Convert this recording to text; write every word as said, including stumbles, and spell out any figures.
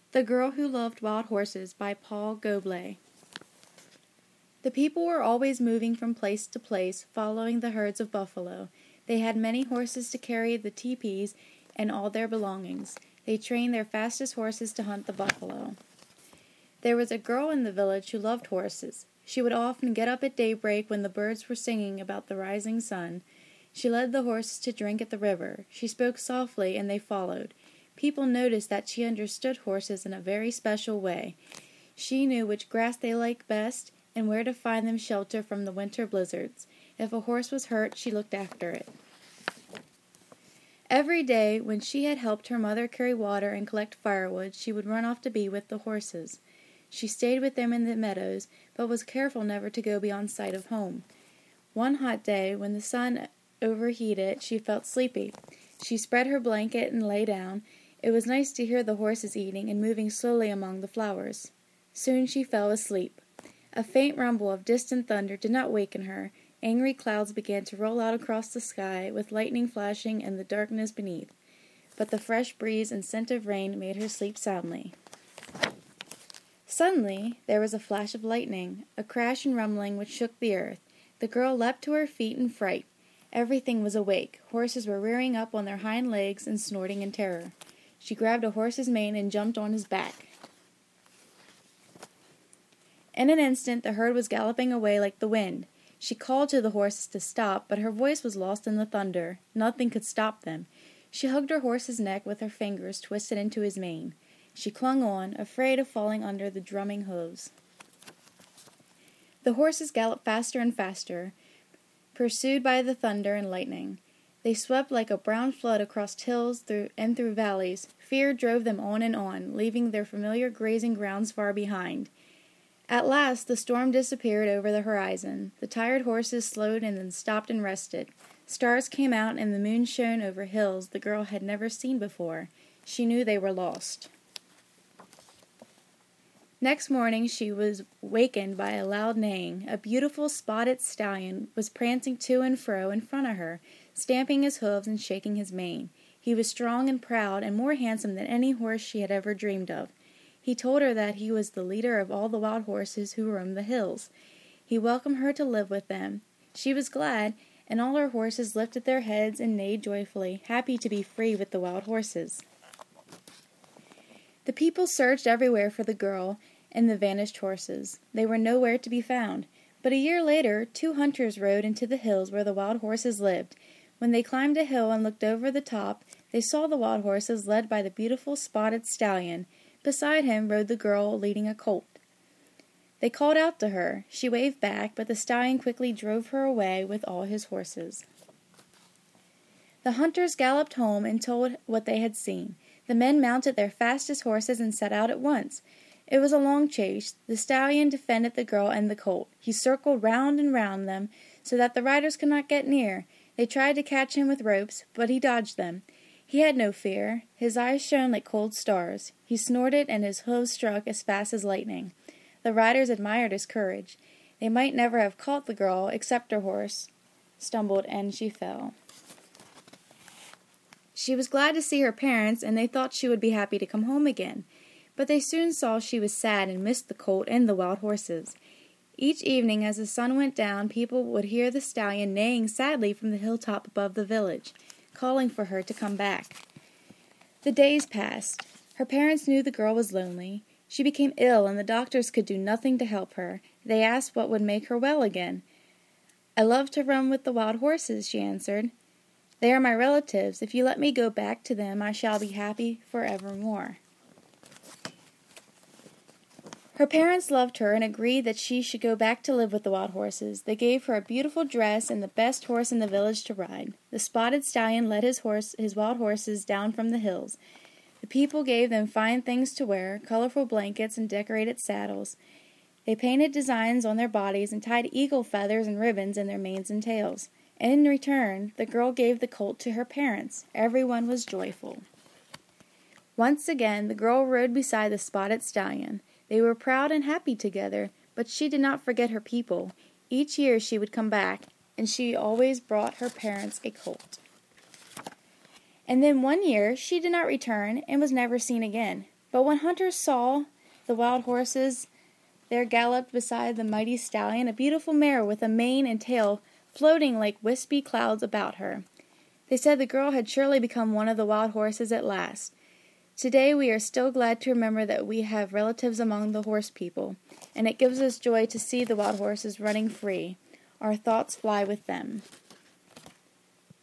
The Girl Who Loved Wild Horses by Paul Goblet. The people were always moving from place to place, following the herds of buffalo. They had many horses to carry the teepees and all their belongings. They trained their fastest horses to hunt the buffalo. There was a girl in the village who loved horses. She would often get up at daybreak when the birds were singing about the rising sun. She led the horses to drink at the river. She spoke softly, and they followed. People noticed that she understood horses in a very special way. She knew which grass they liked best and where to find them shelter from the winter blizzards. If a horse was hurt, she looked after it. Every day, when she had helped her mother carry water and collect firewood, she would run off to be with the horses. She stayed with them in the meadows, but was careful never to go beyond sight of home. One hot day, when the sun overheated, she felt sleepy. She spread her blanket and lay down. It was nice to hear the horses eating and moving slowly among the flowers. Soon she fell asleep. A faint rumble of distant thunder did not waken her. Angry clouds began to roll out across the sky, with lightning flashing in the darkness beneath. But the fresh breeze and scent of rain made her sleep soundly. Suddenly, there was a flash of lightning, a crash and rumbling which shook the earth. The girl leapt to her feet in fright. Everything was awake. Horses were rearing up on their hind legs and snorting in terror. She grabbed a horse's mane and jumped on his back. In an instant, the herd was galloping away like the wind. She called to the horses to stop, but her voice was lost in the thunder. Nothing could stop them. She hugged her horse's neck with her fingers twisted into his mane. She clung on, afraid of falling under the drumming hooves. The horses galloped faster and faster, pursued by the thunder and lightning. They swept like a brown flood across hills through and through valleys. Fear drove them on and on, leaving their familiar grazing grounds far behind. At last the storm disappeared over the horizon. The tired horses slowed and then stopped and rested. Stars came out and the moon shone over hills the girl had never seen before. She knew they were lost. Next morning she was wakened by a loud neighing. A beautiful spotted stallion was prancing to and fro in front of her, stamping his hooves and shaking his mane. He was strong and proud and more handsome than any horse she had ever dreamed of. He told her that he was the leader of all the wild horses who roamed the hills. He welcomed her to live with them. She was glad, and all her horses lifted their heads and neighed joyfully, happy to be free with the wild horses. The people searched everywhere for the girl and the vanished horses. They were nowhere to be found. But a year later, two hunters rode into the hills where the wild horses lived. When they climbed a hill and looked over the top, they saw the wild horses led by the beautiful spotted stallion. Beside him rode the girl leading a colt. They called out to her. She waved back, but the stallion quickly drove her away with all his horses. The hunters galloped home and told what they had seen. The men mounted their fastest horses and set out at once. It was a long chase. The stallion defended the girl and the colt. He circled round and round them so that the riders could not get near. They tried to catch him with ropes, but he dodged them. He had no fear. His eyes shone like cold stars. He snorted, and his hooves struck as fast as lightning. The riders admired his courage. They might never have caught the girl, except her horse stumbled, and she fell. She was glad to see her parents, and they thought she would be happy to come home again. But they soon saw she was sad and missed the colt and the wild horses. Each evening, as the sun went down, people would hear the stallion neighing sadly from the hilltop above the village, calling for her to come back. The days passed. Her parents knew the girl was lonely. She became ill, and the doctors could do nothing to help her. They asked what would make her well again. "I love to run with the wild horses," she answered. "They are my relatives. If you let me go back to them, I shall be happy forevermore." Her parents loved her and agreed that she should go back to live with the wild horses. They gave her a beautiful dress and the best horse in the village to ride. The spotted stallion led his horse, his wild horses down from the hills. The people gave them fine things to wear, colorful blankets and decorated saddles. They painted designs on their bodies and tied eagle feathers and ribbons in their manes and tails. And in return, the girl gave the colt to her parents. Everyone was joyful. Once again, the girl rode beside the spotted stallion. They were proud and happy together, but she did not forget her people. Each year she would come back, and she always brought her parents a colt. And then one year she did not return and was never seen again. But when hunters saw the wild horses, there galloped beside the mighty stallion a beautiful mare with a mane and tail floating like wispy clouds about her. They said the girl had surely become one of the wild horses at last. Today we are still glad to remember that we have relatives among the horse people, and it gives us joy to see the wild horses running free. Our thoughts fly with them.